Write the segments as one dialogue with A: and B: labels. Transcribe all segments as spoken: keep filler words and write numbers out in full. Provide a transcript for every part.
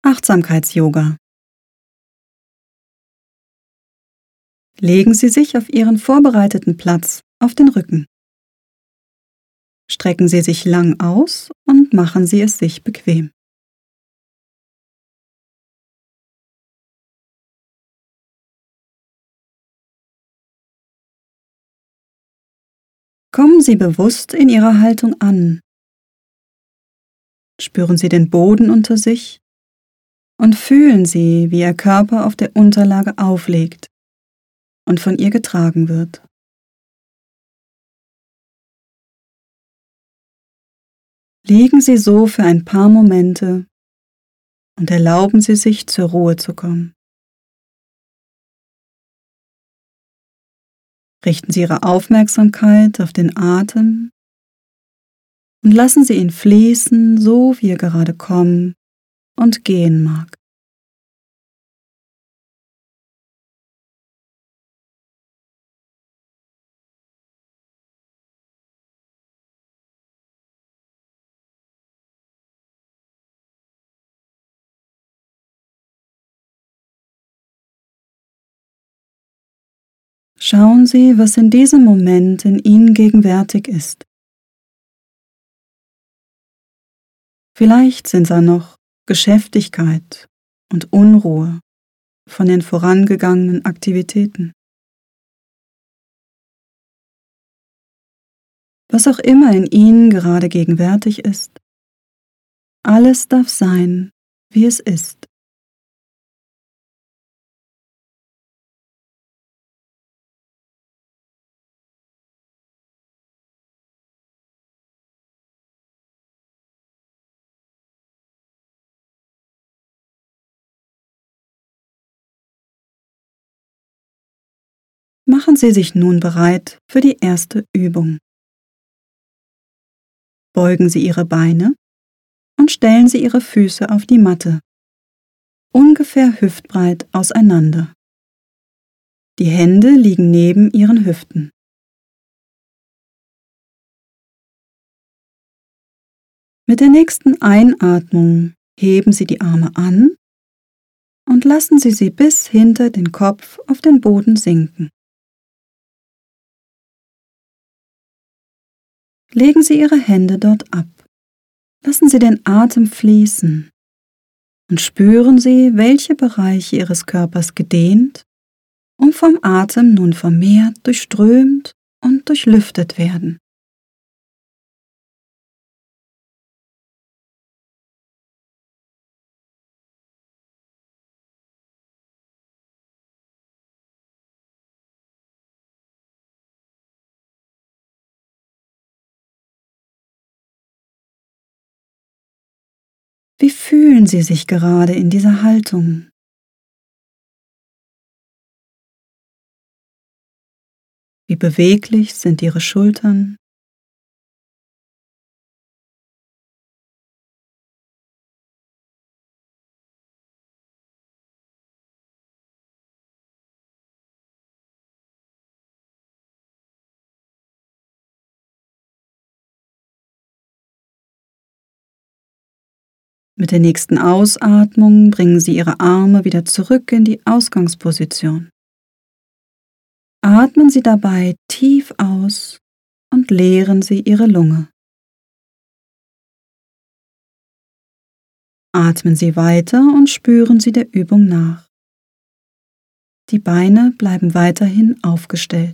A: Achtsamkeits-Yoga. Legen Sie sich auf Ihren vorbereiteten Platz auf den Rücken. Strecken Sie sich lang aus und machen Sie es sich bequem. Kommen Sie bewusst in Ihrer Haltung an. Spüren Sie den Boden unter sich und fühlen Sie, wie Ihr Körper auf der Unterlage aufliegt und von ihr getragen wird. Liegen Sie so für ein paar Momente und erlauben Sie sich, zur Ruhe zu kommen. Richten Sie Ihre Aufmerksamkeit auf den Atem und lassen Sie ihn fließen, so wie er gerade kommen und gehen mag. Schauen Sie, was in diesem Moment in Ihnen gegenwärtig ist. Vielleicht sind da noch Geschäftigkeit und Unruhe von den vorangegangenen Aktivitäten. Was auch immer in Ihnen gerade gegenwärtig ist, alles darf sein, wie es ist. Machen Sie sich nun bereit für die erste Übung. Beugen Sie Ihre Beine und stellen Sie Ihre Füße auf die Matte, ungefähr hüftbreit auseinander. Die Hände liegen neben Ihren Hüften. Mit der nächsten Einatmung heben Sie die Arme an und lassen Sie sie bis hinter den Kopf auf den Boden sinken. Legen Sie Ihre Hände dort ab. Lassen Sie den Atem fließen und spüren Sie, welche Bereiche Ihres Körpers gedehnt und vom Atem nun vermehrt durchströmt und durchlüftet werden. Wie fühlen Sie sich gerade in dieser Haltung? Wie beweglich sind Ihre Schultern? Mit der nächsten Ausatmung bringen Sie Ihre Arme wieder zurück in die Ausgangsposition. Atmen Sie dabei tief aus und leeren Sie Ihre Lunge. Atmen Sie weiter und spüren Sie der Übung nach. Die Beine bleiben weiterhin aufgestellt.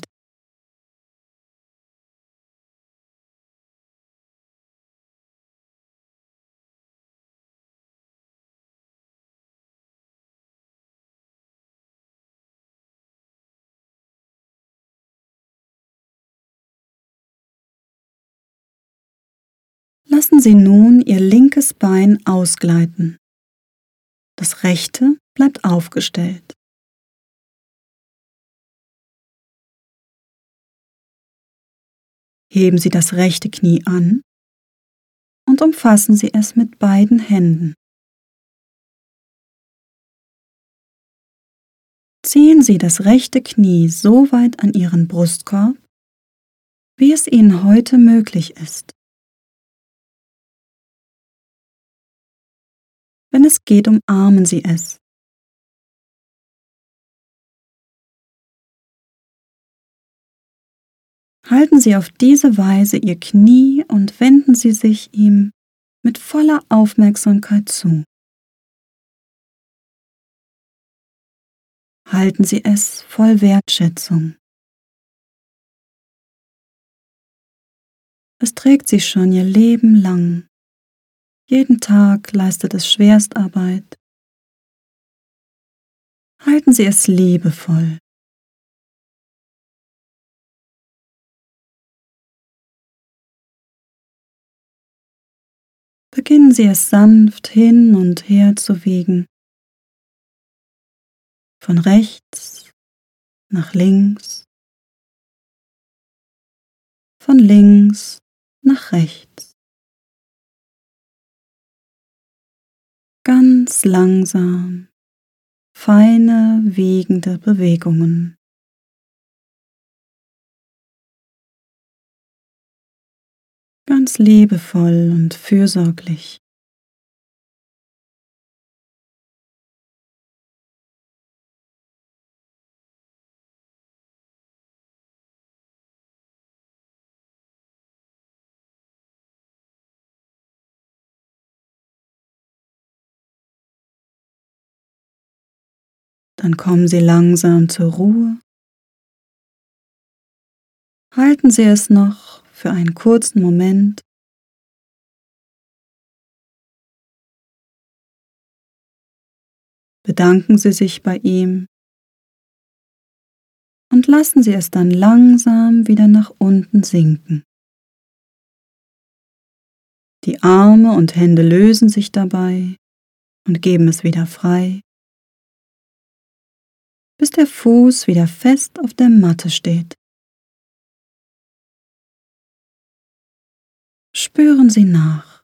A: Lassen Sie nun Ihr linkes Bein ausgleiten. Das rechte bleibt aufgestellt. Heben Sie das rechte Knie an und umfassen Sie es mit beiden Händen. Ziehen Sie das rechte Knie so weit an Ihren Brustkorb, wie es Ihnen heute möglich ist. Wenn es geht, umarmen Sie es. Halten Sie auf diese Weise Ihr Knie und wenden Sie sich ihm mit voller Aufmerksamkeit zu. Halten Sie es voll Wertschätzung. Es trägt Sie schon Ihr Leben lang. Jeden Tag leistet es Schwerstarbeit. Halten Sie es liebevoll. Beginnen Sie es sanft hin und her zu wiegen. Von rechts nach links. Von links nach rechts. Ganz langsam, feine, wiegende Bewegungen. Ganz liebevoll und fürsorglich. Dann kommen Sie langsam zur Ruhe. Halten Sie es noch für einen kurzen Moment. Bedanken Sie sich bei ihm und lassen Sie es dann langsam wieder nach unten sinken. Die Arme und Hände lösen sich dabei und geben es wieder frei, bis der Fuß wieder fest auf der Matte steht. Spüren Sie nach.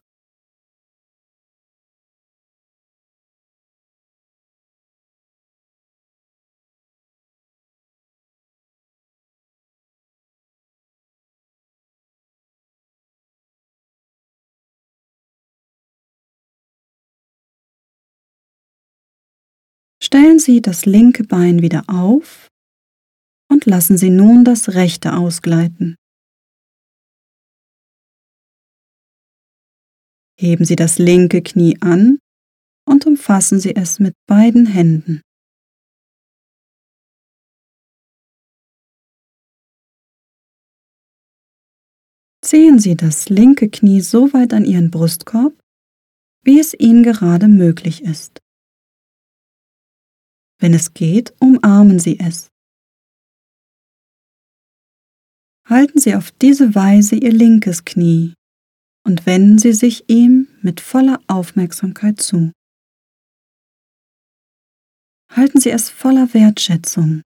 A: Stellen Sie das linke Bein wieder auf und lassen Sie nun das rechte ausgleiten. Heben Sie das linke Knie an und umfassen Sie es mit beiden Händen. Ziehen Sie das linke Knie so weit an Ihren Brustkorb, wie es Ihnen gerade möglich ist. Wenn es geht, umarmen Sie es. Halten Sie auf diese Weise Ihr linkes Knie und wenden Sie sich ihm mit voller Aufmerksamkeit zu. Halten Sie es voller Wertschätzung.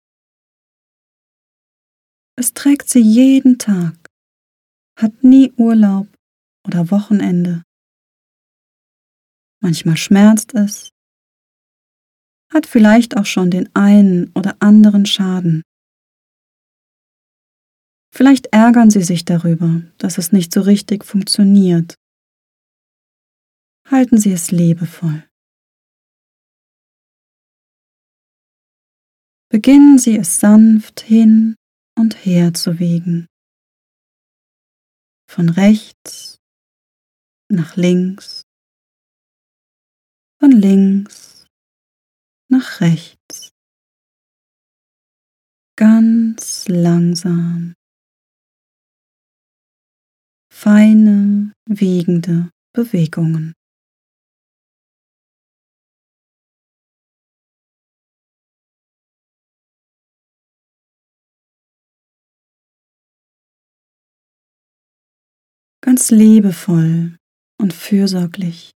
A: Es trägt Sie jeden Tag, hat nie Urlaub oder Wochenende. Manchmal schmerzt es, hat vielleicht auch schon den einen oder anderen Schaden. Vielleicht ärgern Sie sich darüber, dass es nicht so richtig funktioniert. Halten Sie es liebevoll. Beginnen Sie es sanft hin und her zu wiegen. Von rechts nach links, von links nach rechts. Ganz langsam. Feine, wiegende Bewegungen. Ganz liebevoll und fürsorglich.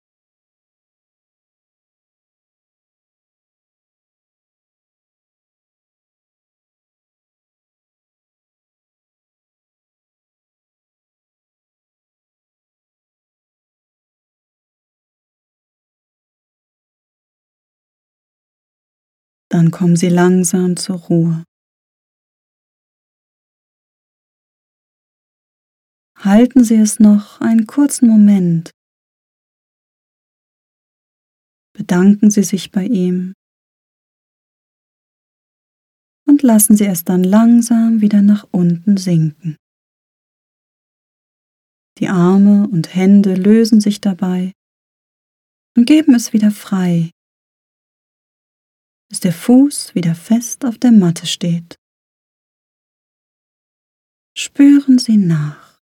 A: Dann kommen Sie langsam zur Ruhe. Halten Sie es noch einen kurzen Moment. bedanken Sie sich bei ihm und lassen Sie es dann langsam wieder nach unten sinken. Die Arme und Hände lösen sich dabei und geben es wieder frei, bis der Fuß wieder fest auf der Matte steht. Spüren Sie nach.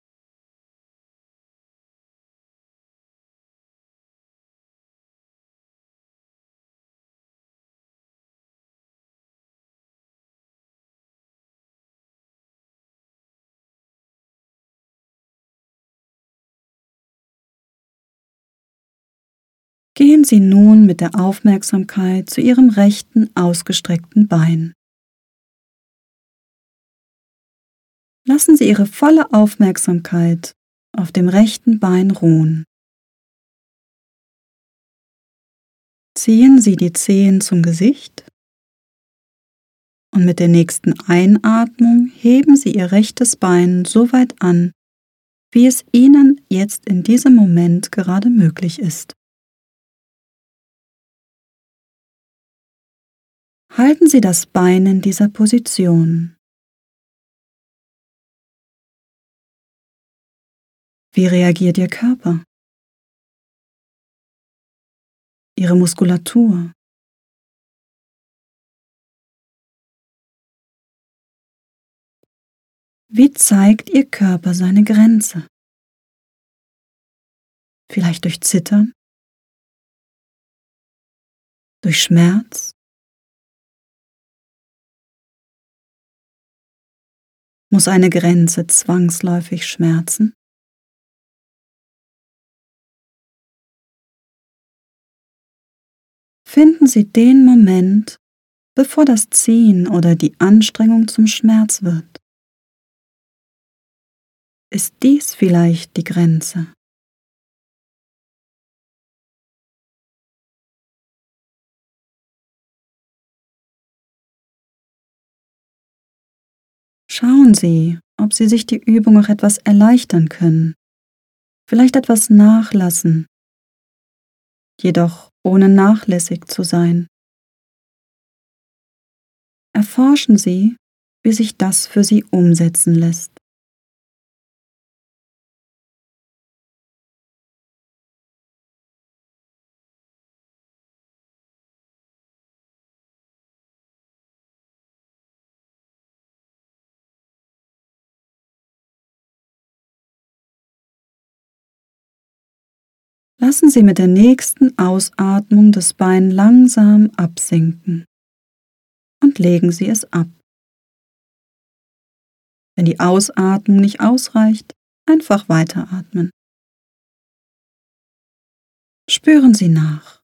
A: Gehen Sie nun mit der Aufmerksamkeit zu Ihrem rechten ausgestreckten Bein. Lassen Sie Ihre volle Aufmerksamkeit auf dem rechten Bein ruhen. Ziehen Sie die Zehen zum Gesicht und mit der nächsten Einatmung heben Sie Ihr rechtes Bein so weit an, wie es Ihnen jetzt in diesem Moment gerade möglich ist. Halten Sie das Bein in dieser Position. Wie reagiert Ihr Körper? Ihre Muskulatur? Wie zeigt Ihr Körper seine Grenze? Vielleicht durch Zittern? Durch Schmerz? Muss eine Grenze zwangsläufig schmerzen? Finden Sie den Moment, bevor das Ziehen oder die Anstrengung zum Schmerz wird. Ist dies vielleicht die Grenze? Schauen Sie, ob Sie sich die Übung auch etwas erleichtern können, vielleicht etwas nachlassen, jedoch ohne nachlässig zu sein. Erforschen Sie, wie sich das für Sie umsetzen lässt. Lassen Sie mit der nächsten Ausatmung das Bein langsam absinken und legen Sie es ab. Wenn die Ausatmung nicht ausreicht, einfach weiteratmen. Spüren Sie nach.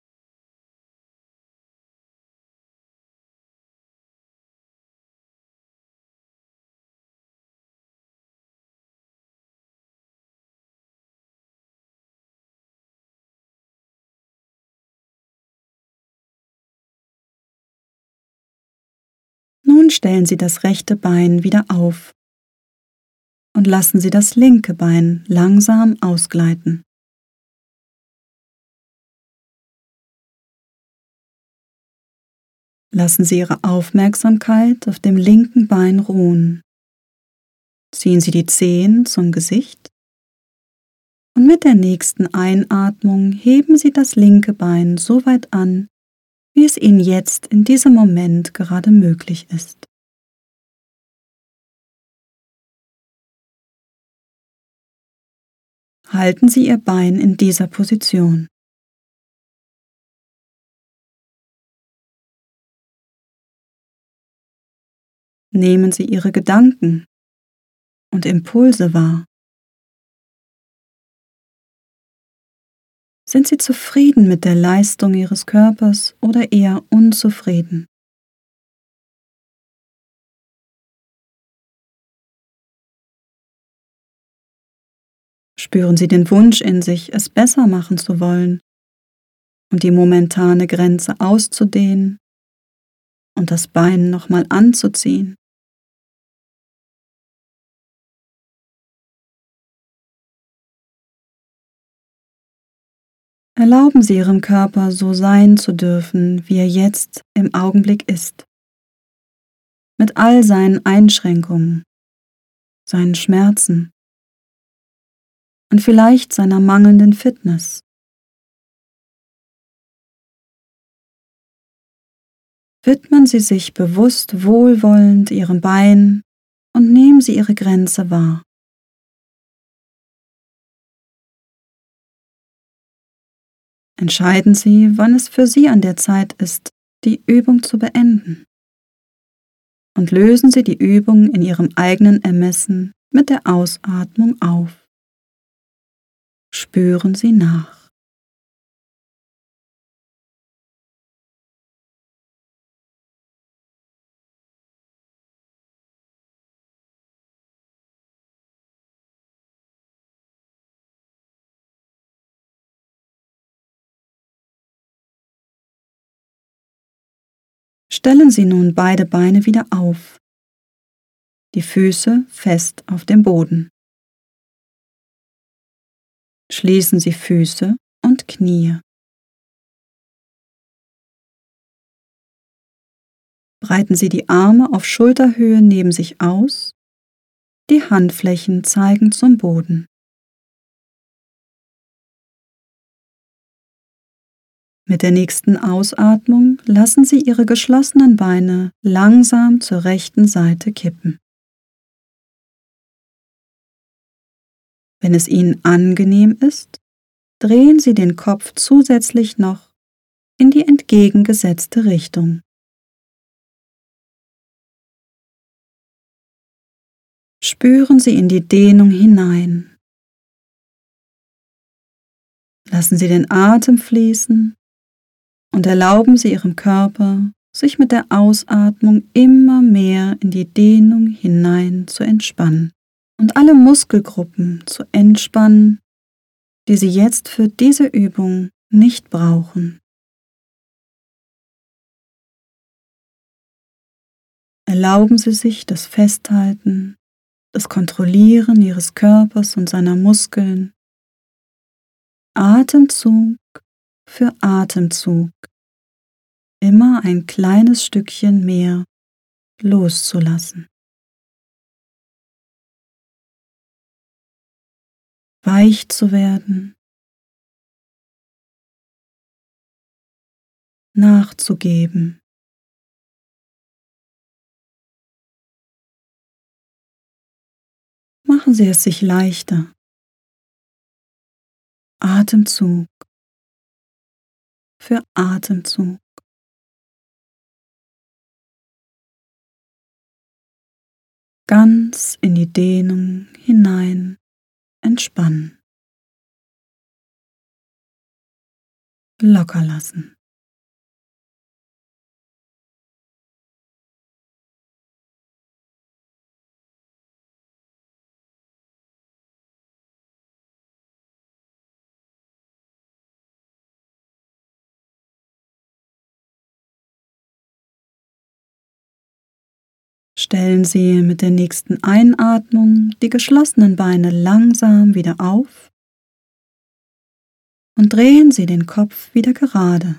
A: Nun stellen Sie das rechte Bein wieder auf und lassen Sie das linke Bein langsam ausgleiten. Lassen Sie Ihre Aufmerksamkeit auf dem linken Bein ruhen. Ziehen Sie die Zehen zum Gesicht und mit der nächsten Einatmung heben Sie das linke Bein so weit an, wie es Ihnen jetzt in diesem Moment gerade möglich ist. Halten Sie Ihr Bein in dieser Position. Nehmen Sie Ihre Gedanken und Impulse wahr. Sind Sie zufrieden mit der Leistung Ihres Körpers oder eher unzufrieden? Spüren Sie den Wunsch in sich, es besser machen zu wollen und die momentane Grenze auszudehnen und das Bein nochmal anzuziehen? Erlauben Sie Ihrem Körper, so sein zu dürfen, wie er jetzt im Augenblick ist, mit all seinen Einschränkungen, seinen Schmerzen und vielleicht seiner mangelnden Fitness. Widmen Sie sich bewusst wohlwollend Ihrem Bein und nehmen Sie Ihre Grenze wahr. Entscheiden Sie, wann es für Sie an der Zeit ist, die Übung zu beenden. Und lösen Sie die Übung in Ihrem eigenen Ermessen mit der Ausatmung auf. Spüren Sie nach. Stellen Sie nun beide Beine wieder auf, die Füße fest auf dem Boden. Schließen Sie Füße und Knie. Breiten Sie die Arme auf Schulterhöhe neben sich aus, die Handflächen zeigen zum Boden. Mit der nächsten Ausatmung lassen Sie Ihre geschlossenen Beine langsam zur rechten Seite kippen. Wenn es Ihnen angenehm ist, drehen Sie den Kopf zusätzlich noch in die entgegengesetzte Richtung. Spüren Sie in die Dehnung hinein. Lassen Sie den Atem fließen und erlauben Sie Ihrem Körper, sich mit der Ausatmung immer mehr in die Dehnung hinein zu entspannen und alle Muskelgruppen zu entspannen, die Sie jetzt für diese Übung nicht brauchen. Erlauben Sie sich das Festhalten, das Kontrollieren Ihres Körpers und seiner Muskeln, Atemzug für Atemzug, immer ein kleines Stückchen mehr loszulassen. Weich zu werden, nachzugeben. Machen Sie es sich leichter. Atemzug für Atemzug. Ganz in die Dehnung hinein entspannen. Locker lassen. Stellen Sie mit der nächsten Einatmung die geschlossenen Beine langsam wieder auf und drehen Sie den Kopf wieder gerade.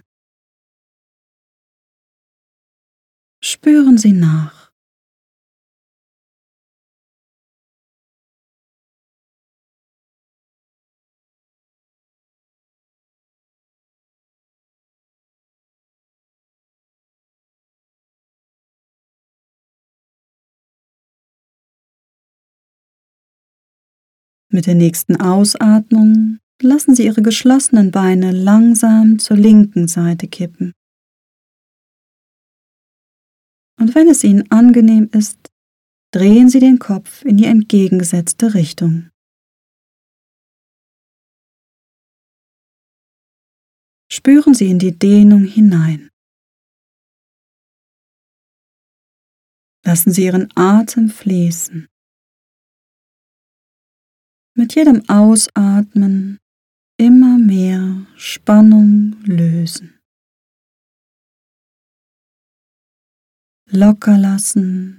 A: Spüren Sie nach. Mit der nächsten Ausatmung lassen Sie Ihre geschlossenen Beine langsam zur linken Seite kippen. Und wenn es Ihnen angenehm ist, drehen Sie den Kopf in die entgegengesetzte Richtung. Spüren Sie in die Dehnung hinein. Lassen Sie Ihren Atem fließen. Mit jedem Ausatmen immer mehr Spannung lösen. Locker lassen.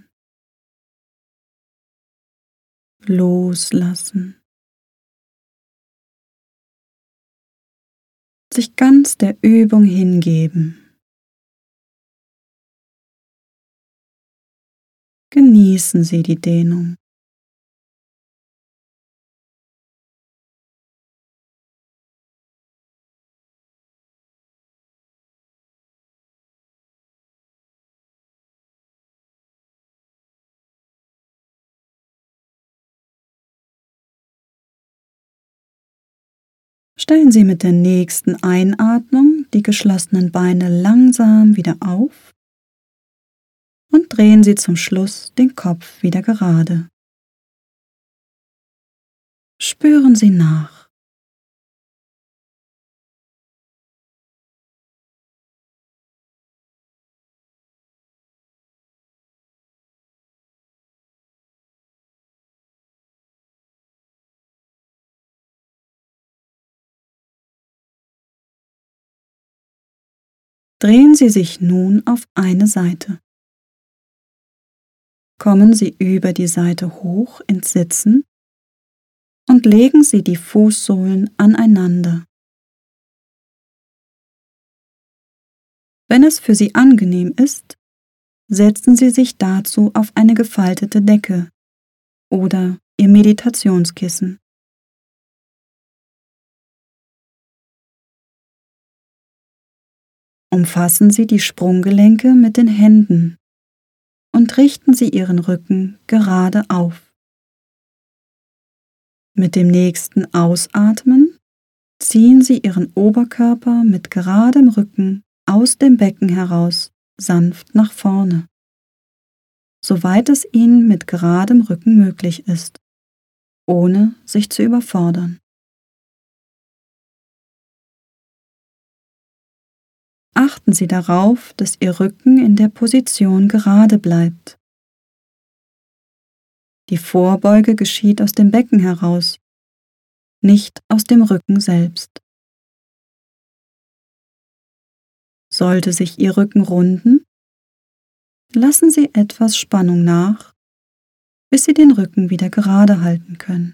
A: Loslassen. sich ganz der Übung hingeben. Genießen Sie die Dehnung. Stellen Sie mit der nächsten Einatmung die geschlossenen Beine langsam wieder auf und drehen Sie zum Schluss den Kopf wieder gerade. Spüren Sie nach. Drehen Sie sich nun auf eine Seite. Kommen Sie über die Seite hoch ins Sitzen und legen Sie die Fußsohlen aneinander. Wenn es für Sie angenehm ist, setzen Sie sich dazu auf eine gefaltete Decke oder Ihr Meditationskissen. Umfassen Sie die Sprunggelenke mit den Händen und richten Sie Ihren Rücken gerade auf. Mit dem nächsten Ausatmen ziehen Sie Ihren Oberkörper mit geradem Rücken aus dem Becken heraus sanft nach vorne, soweit es Ihnen mit geradem Rücken möglich ist, ohne sich zu überfordern. Achten Sie darauf, dass Ihr Rücken in der Position gerade bleibt. Die Vorbeuge geschieht aus dem Becken heraus, nicht aus dem Rücken selbst. Sollte sich Ihr Rücken runden, lassen Sie etwas Spannung nach, bis Sie den Rücken wieder gerade halten können.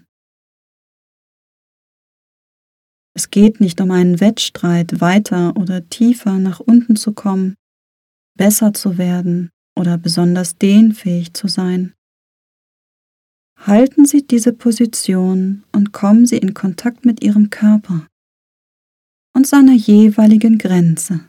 A: Es geht nicht um einen Wettstreit, weiter oder tiefer nach unten zu kommen, besser zu werden oder besonders dehnfähig zu sein. Halten Sie diese Position und kommen Sie in Kontakt mit Ihrem Körper und seiner jeweiligen Grenze.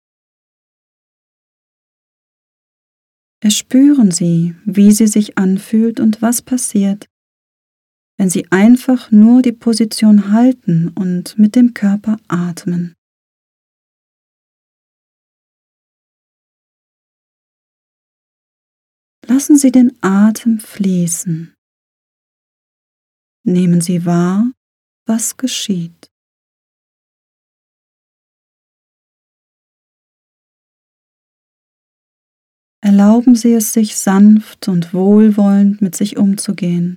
A: Erspüren Sie, wie sie sich anfühlt und was passiert, wenn Sie einfach nur die Position halten und mit dem Körper atmen. Lassen Sie den Atem fließen. Nehmen Sie wahr, was geschieht. Erlauben Sie es sich sanft und wohlwollend mit sich umzugehen.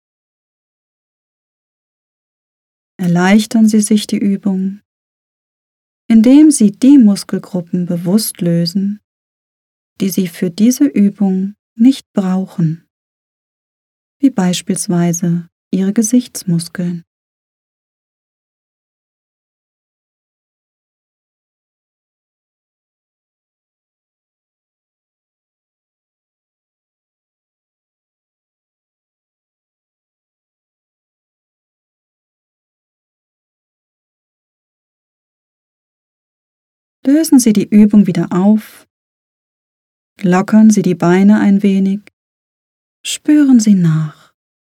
A: Erleichtern Sie sich die Übung, indem Sie die Muskelgruppen bewusst lösen, die Sie für diese Übung nicht brauchen, wie beispielsweise Ihre Gesichtsmuskeln. Lösen Sie die Übung wieder auf, lockern Sie die Beine ein wenig, spüren Sie nach.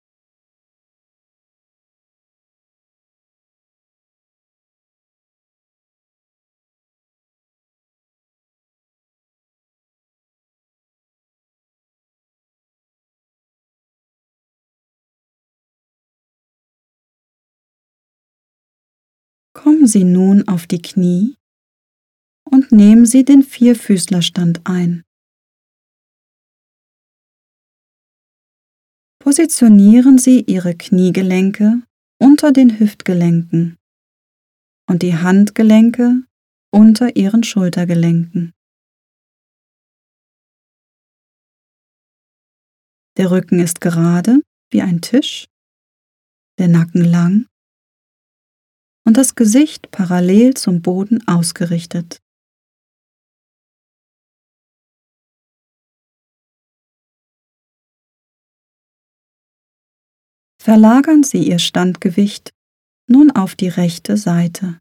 A: Kommen Sie nun auf die Knie und nehmen Sie den Vierfüßlerstand ein. Positionieren Sie Ihre Kniegelenke unter den Hüftgelenken und die Handgelenke unter Ihren Schultergelenken. Der Rücken ist gerade wie ein Tisch, der Nacken lang und das Gesicht parallel zum Boden ausgerichtet. Verlagern Sie Ihr Standgewicht nun auf die rechte Seite.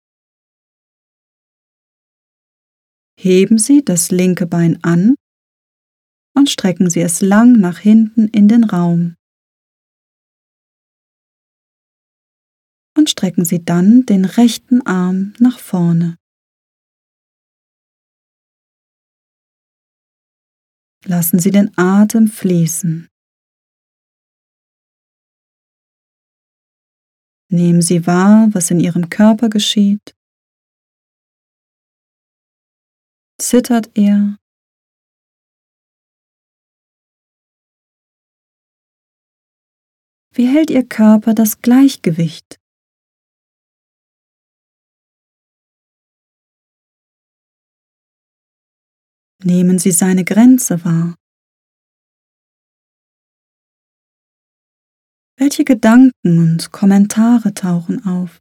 A: Heben Sie das linke Bein an und strecken Sie es lang nach hinten in den Raum. Und strecken Sie dann den rechten Arm nach vorne. Lassen Sie den Atem fließen. Nehmen Sie wahr, was in Ihrem Körper geschieht. Zittert er? Wie hält Ihr Körper das Gleichgewicht? Nehmen Sie seine Grenze wahr. Welche Gedanken und Kommentare tauchen auf?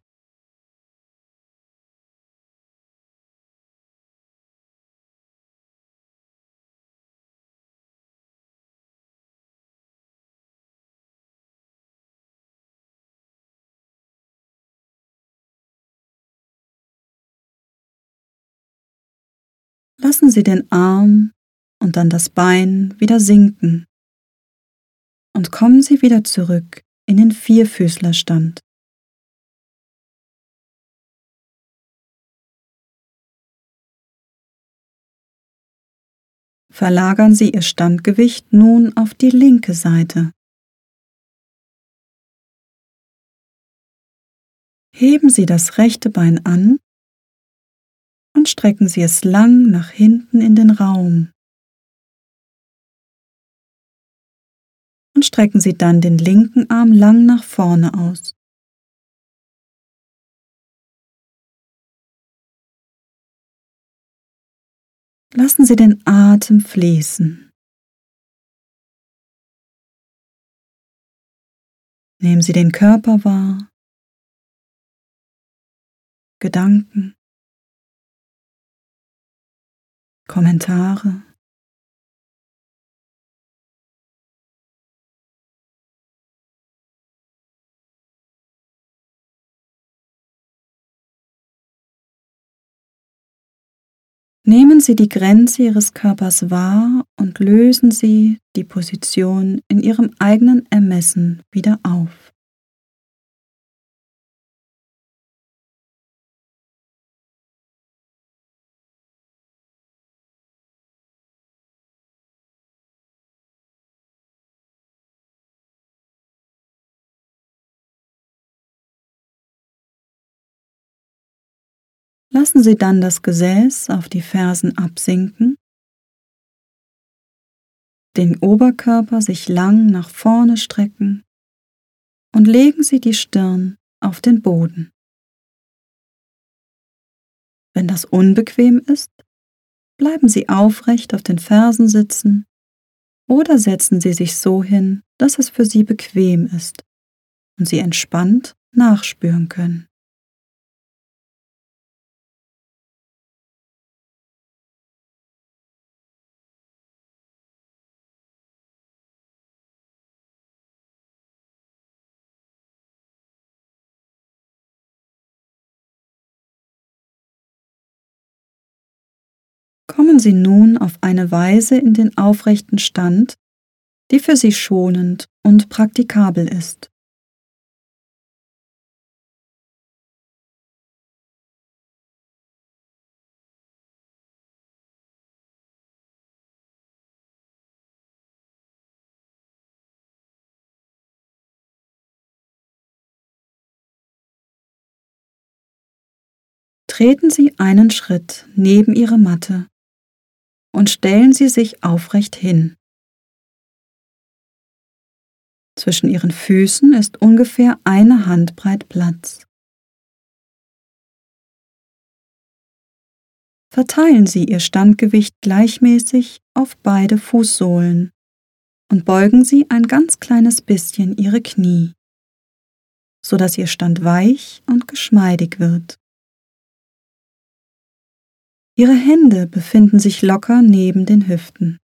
A: Lassen Sie den Arm und dann das Bein wieder sinken und kommen Sie wieder zurück in den Vierfüßlerstand. Verlagern Sie Ihr Standgewicht nun auf die linke Seite. Heben Sie das rechte Bein an und strecken Sie es lang nach hinten in den Raum. Und strecken Sie dann den linken Arm lang nach vorne aus. Lassen Sie den Atem fließen. Nehmen Sie den Körper wahr, Gedanken, Kommentare. Nehmen Sie die Grenze Ihres Körpers wahr und lösen Sie die Position in Ihrem eigenen Ermessen wieder auf. Lassen Sie dann das Gesäß auf die Fersen absinken, den Oberkörper sich lang nach vorne strecken und legen Sie die Stirn auf den Boden. Wenn das unbequem ist, bleiben Sie aufrecht auf den Fersen sitzen oder setzen Sie sich so hin, dass es für Sie bequem ist und Sie entspannt nachspüren können. Kommen Sie nun auf eine Weise in den aufrechten Stand, die für Sie schonend und praktikabel ist. Treten Sie einen Schritt neben Ihre Matte und stellen Sie sich aufrecht hin. Zwischen Ihren Füßen ist ungefähr eine Handbreit Platz. Verteilen Sie Ihr Standgewicht gleichmäßig auf beide Fußsohlen und beugen Sie ein ganz kleines bisschen Ihre Knie, sodass Ihr Stand weich und geschmeidig wird. Ihre Hände befinden sich locker neben den Hüften.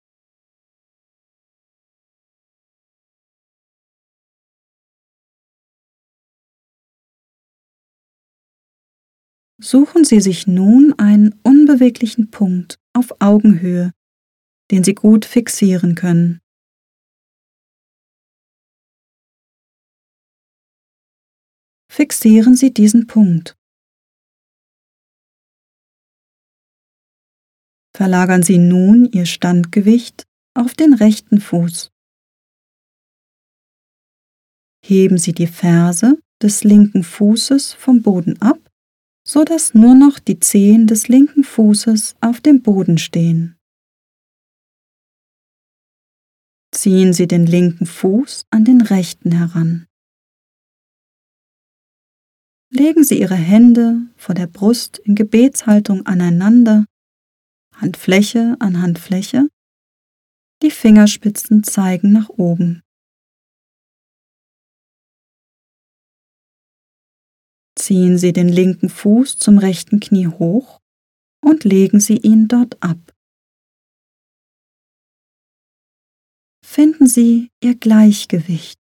A: Suchen Sie sich nun einen unbeweglichen Punkt auf Augenhöhe, den Sie gut fixieren können. Fixieren Sie diesen Punkt. Verlagern Sie nun Ihr Standgewicht auf den rechten Fuß. Heben Sie die Ferse des linken Fußes vom Boden ab, sodass nur noch die Zehen des linken Fußes auf dem Boden stehen. Ziehen Sie den linken Fuß an den rechten heran. Legen Sie Ihre Hände vor der Brust in Gebetshaltung aneinander, Handfläche an Handfläche, die Fingerspitzen zeigen nach oben. Ziehen Sie den linken Fuß zum rechten Knie hoch und legen Sie ihn dort ab. Finden Sie Ihr Gleichgewicht.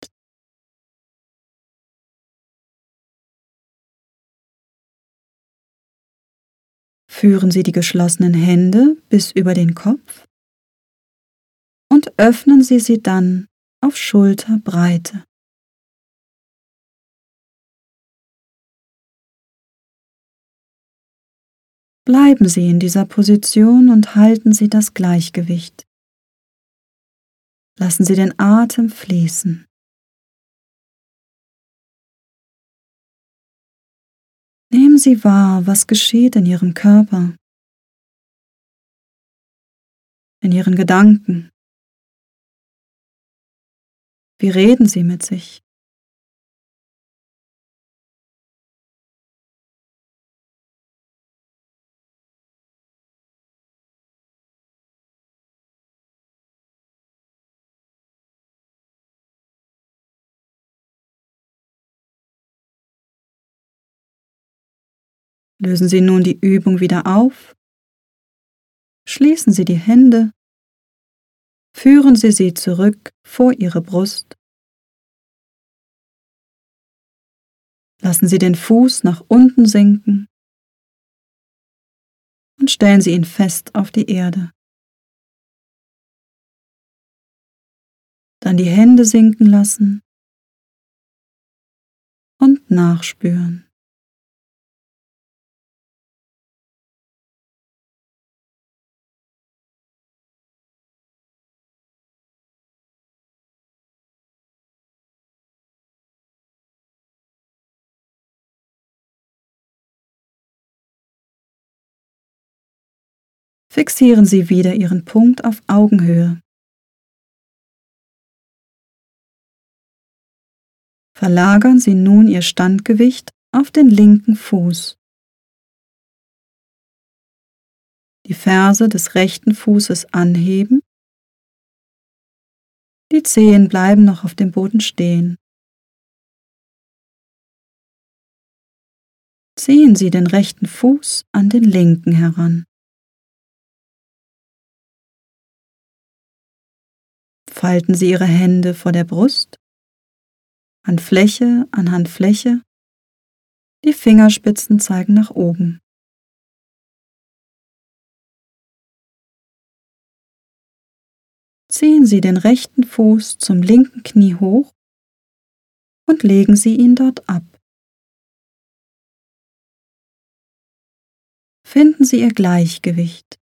A: Führen Sie die geschlossenen Hände bis über den Kopf und öffnen Sie sie dann auf Schulterbreite. Bleiben Sie in dieser Position und halten Sie das Gleichgewicht. Lassen Sie den Atem fließen. Nehmen Sie wahr, was geschieht in Ihrem Körper, in Ihren Gedanken. Wie reden Sie mit sich? Lösen Sie nun die Übung wieder auf. Schließen Sie die Hände. Führen Sie sie zurück vor Ihre Brust. Lassen Sie den Fuß nach unten sinken und stellen Sie ihn fest auf die Erde. Dann die Hände sinken lassen und nachspüren. Fixieren Sie wieder Ihren Punkt auf Augenhöhe. Verlagern Sie nun Ihr Standgewicht auf den linken Fuß. Die Ferse des rechten Fußes anheben. Die Zehen bleiben noch auf dem Boden stehen. Ziehen Sie den rechten Fuß an den linken heran. Falten Sie Ihre Hände vor der Brust, Handfläche an Handfläche, die Fingerspitzen zeigen nach oben. Ziehen Sie den rechten Fuß zum linken Knie hoch und legen Sie ihn dort ab. Finden Sie Ihr Gleichgewicht.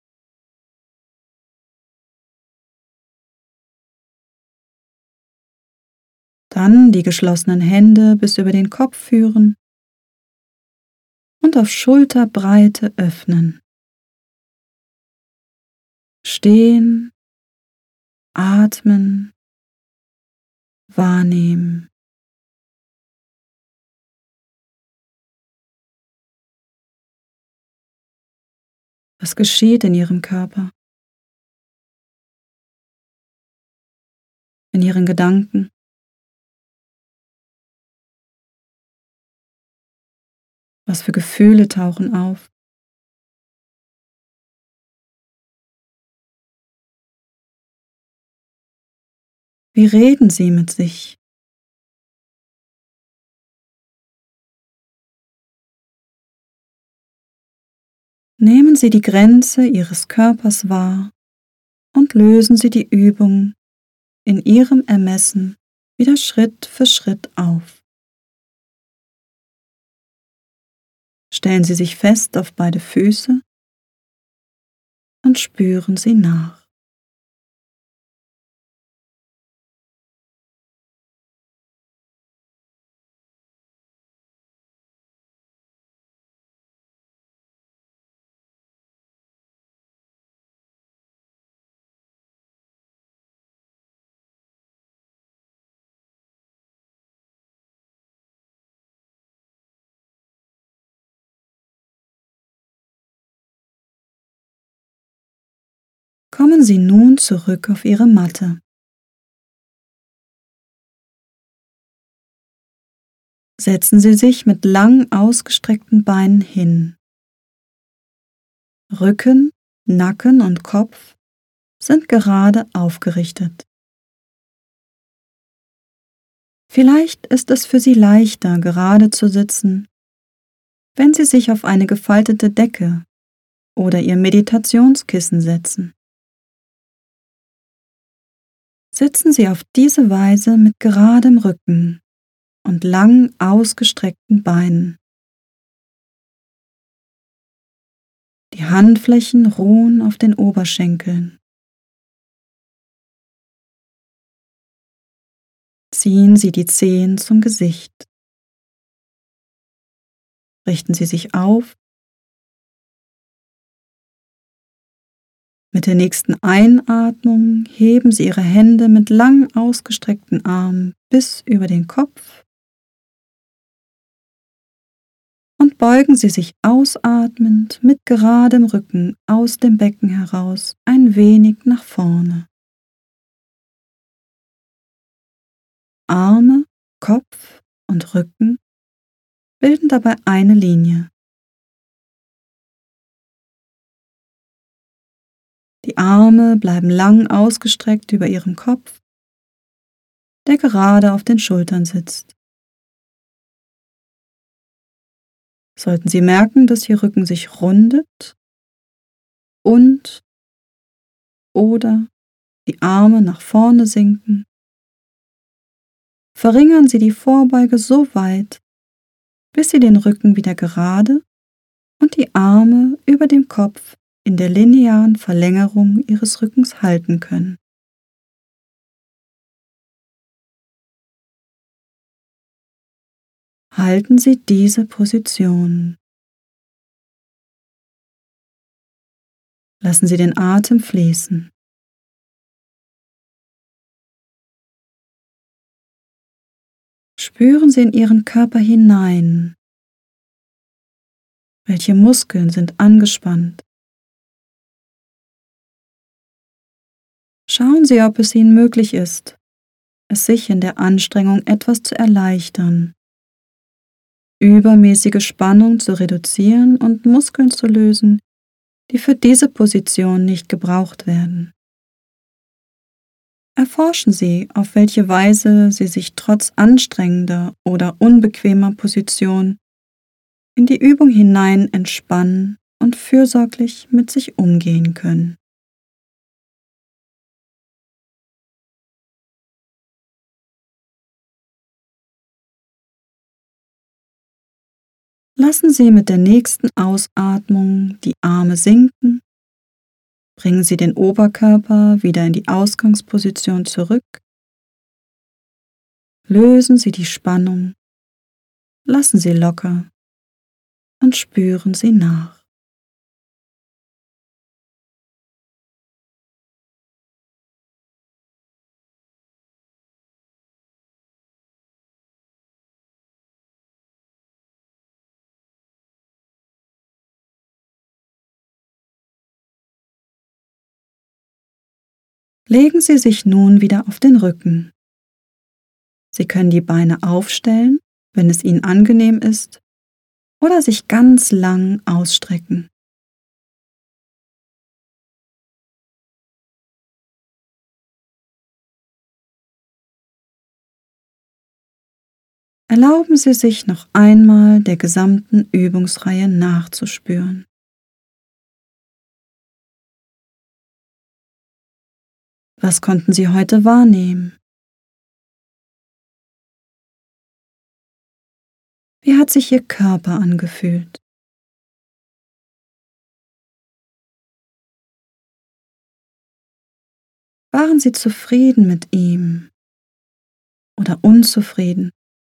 A: Dann die geschlossenen Hände bis über den Kopf führen und auf Schulterbreite öffnen. Stehen, atmen, wahrnehmen. Was geschieht in Ihrem Körper, in Ihren Gedanken? Was für Gefühle tauchen auf? Wie reden Sie mit sich? Nehmen Sie die Grenze Ihres Körpers wahr und lösen Sie die Übung in Ihrem Ermessen wieder Schritt für Schritt auf. Stellen Sie sich fest auf beide Füße und spüren Sie nach. Kommen Sie nun zurück auf Ihre Matte. Setzen Sie sich mit lang ausgestreckten Beinen hin. Rücken, Nacken und Kopf sind gerade aufgerichtet. Vielleicht ist es für Sie leichter, gerade zu sitzen, wenn Sie sich auf eine gefaltete Decke oder Ihr Meditationskissen setzen. Sitzen Sie auf diese Weise mit geradem Rücken und lang ausgestreckten Beinen. Die Handflächen ruhen auf den Oberschenkeln. Ziehen Sie die Zehen zum Gesicht. Richten Sie sich auf. Mit der nächsten Einatmung heben Sie Ihre Hände mit lang ausgestreckten Armen bis über den Kopf und beugen Sie sich ausatmend mit geradem Rücken aus dem Becken heraus ein wenig nach vorne. Arme, Kopf und Rücken bilden dabei eine Linie. Die Arme bleiben lang ausgestreckt über Ihrem Kopf, der gerade auf den Schultern sitzt. Sollten Sie merken, dass Ihr Rücken sich rundet und oder die Arme nach vorne sinken, verringern Sie die Vorbeuge so weit, bis Sie den Rücken wieder gerade und die Arme über dem Kopf in der linearen Verlängerung Ihres Rückens halten können. Halten Sie diese Position. Lassen Sie den Atem fließen. Spüren Sie in Ihren Körper hinein. Welche Muskeln sind angespannt? Schauen Sie, ob es Ihnen möglich ist, es sich in der Anstrengung etwas zu erleichtern, übermäßige Spannung zu reduzieren und Muskeln zu lösen, die für diese Position nicht gebraucht werden. Erforschen Sie, auf welche Weise Sie sich trotz anstrengender oder unbequemer Position in die Übung hinein entspannen und fürsorglich mit sich umgehen können. Lassen Sie mit der nächsten Ausatmung die Arme sinken. Bringen Sie den Oberkörper wieder in die Ausgangsposition zurück. Lösen Sie die Spannung. Lassen Sie locker und spüren Sie nach. Legen Sie sich nun wieder auf den Rücken. Sie können die Beine aufstellen, wenn es Ihnen angenehm ist, oder sich ganz lang ausstrecken. Erlauben Sie sich noch einmal der gesamten Übungsreihe nachzuspüren. Was konnten Sie heute wahrnehmen? Wie hat sich Ihr Körper angefühlt? Waren Sie zufrieden mit ihm oder unzufrieden?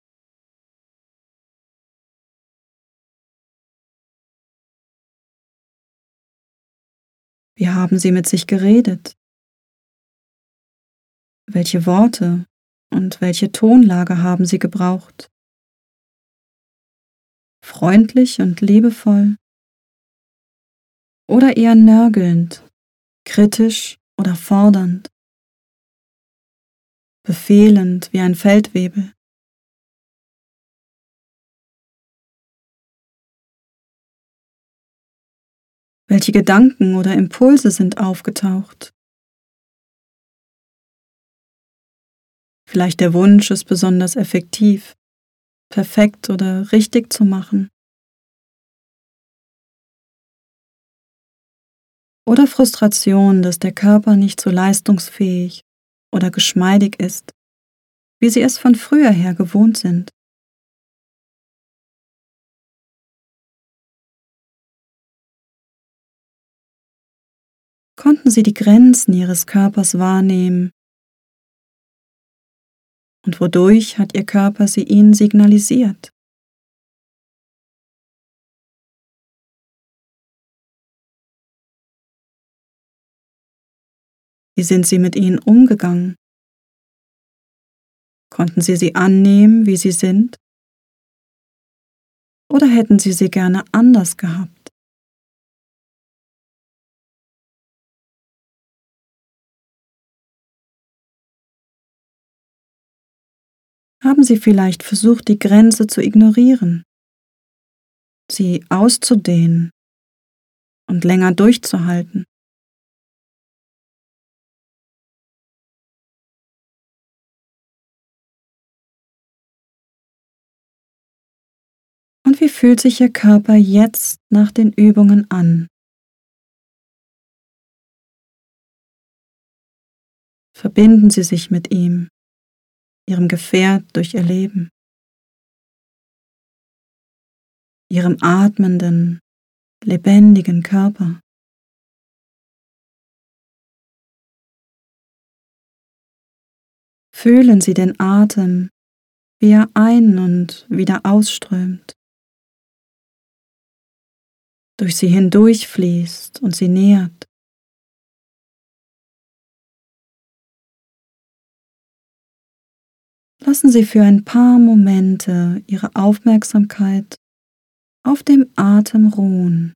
A: Wie haben Sie mit sich geredet? Welche Worte und welche Tonlage haben Sie gebraucht? Freundlich und liebevoll oder eher nörgelnd, kritisch oder fordernd, befehlend wie ein Feldwebel? Welche Gedanken oder Impulse sind aufgetaucht? Vielleicht der Wunsch, es besonders effektiv, perfekt oder richtig zu machen. Oder Frustration, dass der Körper nicht so leistungsfähig oder geschmeidig ist, wie Sie es von früher her gewohnt sind. Konnten Sie die Grenzen Ihres Körpers wahrnehmen und wodurch hat Ihr Körper sie Ihnen signalisiert? Wie sind Sie mit ihnen umgegangen? Konnten Sie sie annehmen, wie sie sind? Oder hätten Sie sie gerne anders gehabt? Haben Sie vielleicht versucht, die Grenze zu ignorieren, sie auszudehnen und länger durchzuhalten? Und wie fühlt sich Ihr Körper jetzt nach den Übungen an? Verbinden Sie sich mit ihm, Ihrem Gefährt durch Ihr Leben, Ihrem atmenden, lebendigen Körper. Fühlen Sie den Atem, wie er ein- und wieder ausströmt, durch Sie hindurchfließt und Sie nährt. Lassen Sie für ein paar Momente Ihre Aufmerksamkeit auf dem Atem ruhen,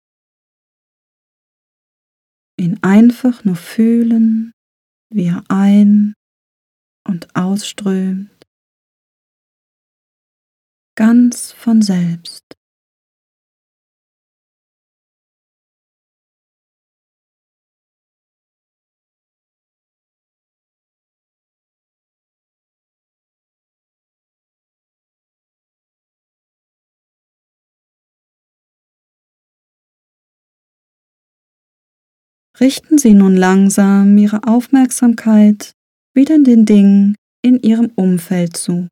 A: ihn einfach nur fühlen, wie er ein- und ausströmt, ganz von selbst. Richten Sie nun langsam Ihre Aufmerksamkeit wieder den Dingen in Ihrem Umfeld zu.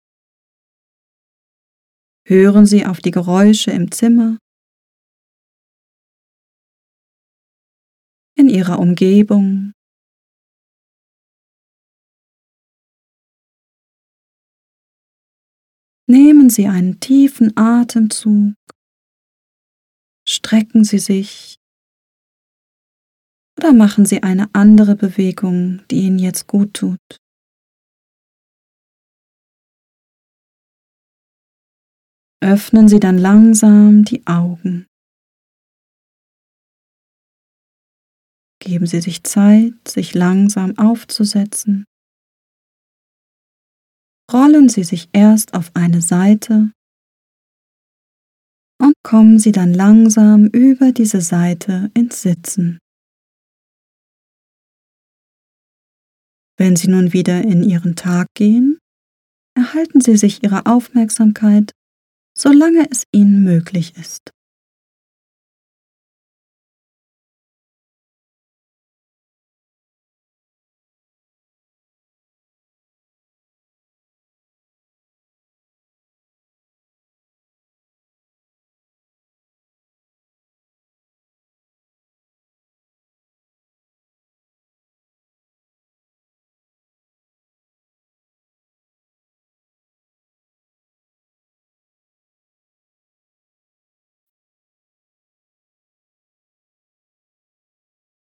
A: Hören Sie auf die Geräusche im Zimmer, in Ihrer Umgebung. Nehmen Sie einen tiefen Atemzug, strecken Sie sich oder machen Sie eine andere Bewegung, die Ihnen jetzt gut tut. Öffnen Sie dann langsam die Augen. Geben Sie sich Zeit, sich langsam aufzusetzen. Rollen Sie sich erst auf eine Seite und kommen Sie dann langsam über diese Seite ins Sitzen. Wenn Sie nun wieder in Ihren Tag gehen, erhalten Sie sich Ihre Aufmerksamkeit, solange es Ihnen möglich ist.